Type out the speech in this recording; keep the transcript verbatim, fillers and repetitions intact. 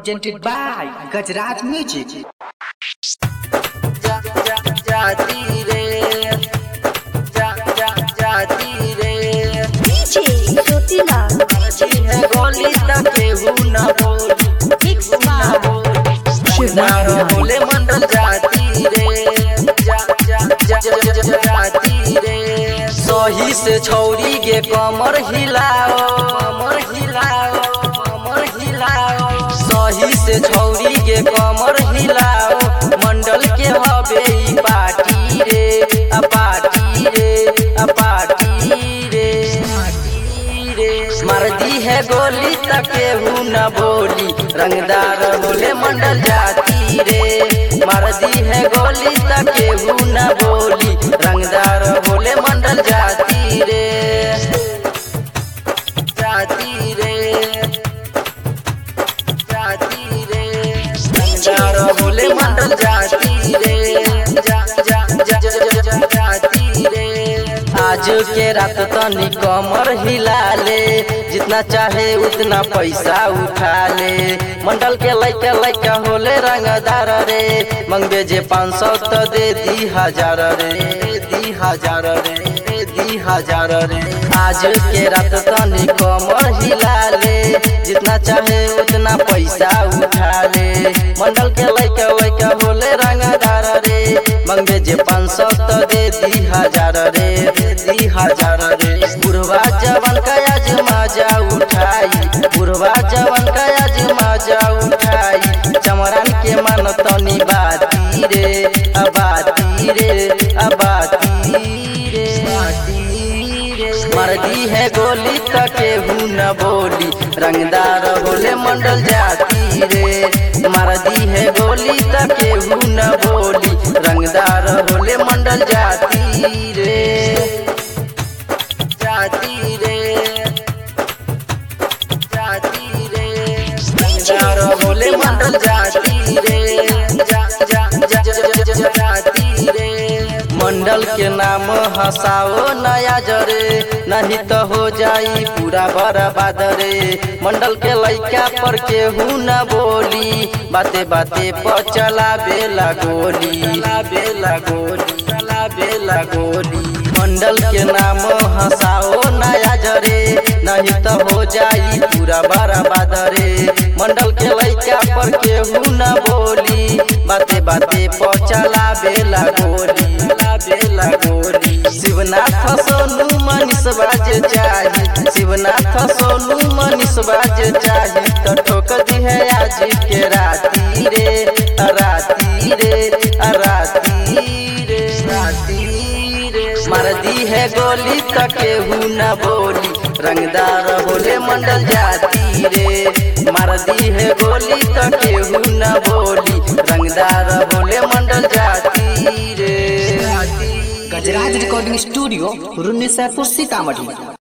presented by Gajraj Music. जा, जा, जाती रे जा, जा, जाती रे डीजे ज्योतिला जी है गोली तक केहू न बोली मिक्स बार मारो बोले मंडल जाती रे जा, जा, जा, जा, जा, जा, जाती रे सही से छौरी गे कमर हिलाओ कमर हिलाओ कमर हिलाओ सही से छौरी गे कमर हिलाओ मंडल के हवे ई पार्टी रे आ पार्टी रे आ पार्टी रे रे मर्दी है गोली तक केहू न बोली रंगदार बोले मंडल जाती रे मर्दी है गोली तक केहू न बोली रंगदार बोले मंडल जाती रे जाती रे जाती रे रंगदार बोले मंडल जाती रे जा जा जा जा जा जा जाती रे आज के रात तनी कमर हिला ले जितना चाहे उतना पैसा उठा ले मंडल के लइका लइका होले रंगदार रे मंगबे जे पाँच सौ तो दे दी हजार रे दी हजार रे दी हजार रे आज के रात तनी कमर हिला ले जितना चाहे उतना पैसा उठा ले मंडल के लइका लइका होले रंगदार रे मंगबे जे पाँच सौ तो दे दी हजार रे दी हजार रे बुढ़वा जवन का आज मजा उठाई बुढ़वा जवन का आज मजा उठाई चमरान के मन तनी बाती रे अबाती रे अबाती रे मर्दी है गोली तक केहू न बोली रंगदार बोले मंडल जाती रे मर्दी है गोली तक केहू न बोली रंगदार बोले मंडल जाती रे जाती रे जाती रे रंगदार बोले मंडल जाती रे जा जा जा जा जा जाती रे मंडल के नाम हंसाओ नया जरे नहीं तो हो जाई पूरा बर्बाद रे मंडल के लइका पर केहू न बोली बाते बाते पर चला बेला गोली बेला गोली चला बेला गोली मंडल के नाम हंसाओ नया जरे नहीं तो हो जाई पूरा बर्बाद रे मंडल के लइका पर केहू न बोली बाते बाते पर चला बेला गोली बेला गोली शिवनाथ सोनू मनीष बाज चाही शिवनाथ सोनू मनीष बाज चाही तो ठोक दी है आज के राती रे राती रे राती रे राती रे मर्दी है गोली तक केहू न बोली रंगदार बोले मंडल जाती रे मर्दी है गोली तक केहू न बोली रंगदार बोले मंडल जाती रे Gajraj Recording Studio, Runni Saipur, Sitamarhi.